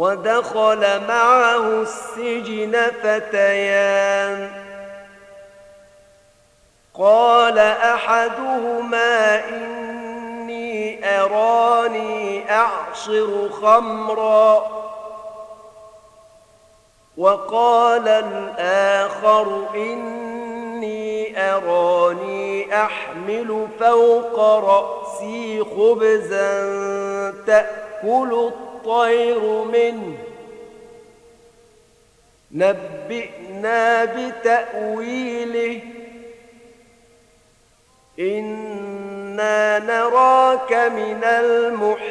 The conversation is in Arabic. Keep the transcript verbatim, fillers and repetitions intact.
ودخل معه السجن فتيان قال أحدهما إني أراني أعصر خمرا وقال الآخر إني أراني أحمل فوق رأسي خبزا تأكل الطير منه نبئنا بتأويله إنا نراك من المحسنين